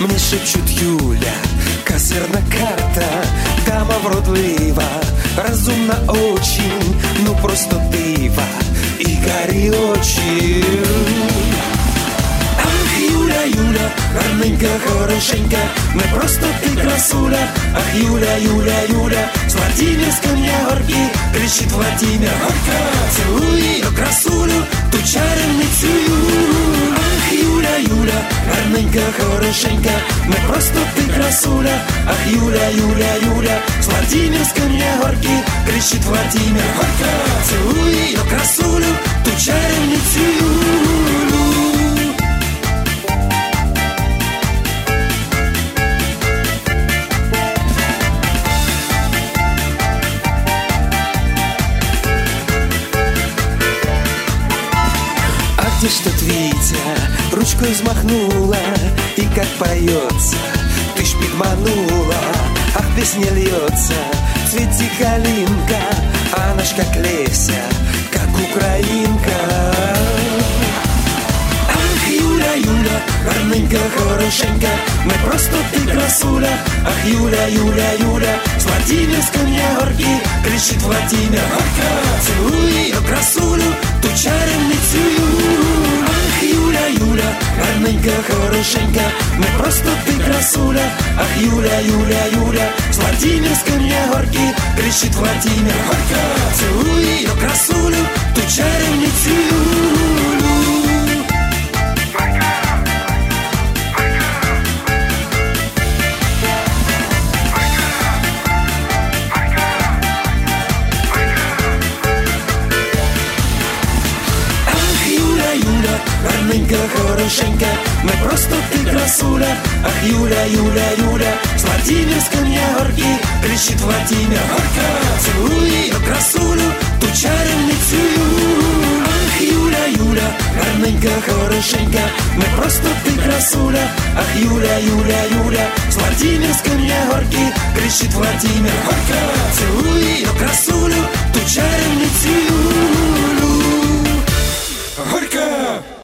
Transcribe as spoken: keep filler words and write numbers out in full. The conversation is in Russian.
Мне шепчуть Юля, козирна карта, дама вродлива, розумна очень, ну просто дива і карі очі. Ах, Юля, Юля, гарненька, хорошенька, не просто ти красуля. Ах, Юля, Юля, Юля, з Владимирська мне горки, кричить Владимир горка. Цілуй її красулю, ту чарівницю Юлю. Ах, Юля, Юля, гарненька, хорошенька, не просто ти красуля. Ах, Юля, Юля, Юля, з Владимирська мне горки, кричить Владимир горка. Цілуй її красулю, ту чарівницю Юлю. Где ж тот Витя ручкой взмахнула, и как поется, ты ж подманула. Ах, песня льется, цвети калинка, она ж как Леся, как украинка. Ах, Юля, Юля, гарненька, хорошенька, не просто ты красуля. Ах, Юля, Юля, Юля, с Владимирска мне горки, кричит Владимир горка. Целуй ее красулю, ту чарівницю Юлю. Ах, Юля, Юля, гарненька, хорошенька, не просто ты красуля. Ах, Юля, Юля, Юля, с Владимирска мне горки, кричит Владимир горка. Целуй ее красулю, ту чарівницю Юлю. Гарненька, хорошенька, не просто ты красуля. Ах, Юля, Юля, Юля, с Владимирска мне горки, кричит Владимир горка. Целуй ее красулю, ту чарівницю Юлю. Ах, Юля, Юля, гарненька, хорошенька, не просто ты красуля. Ах, Юля, Юля, Юля, с Владимирска мне горки, кричит Владимир горка.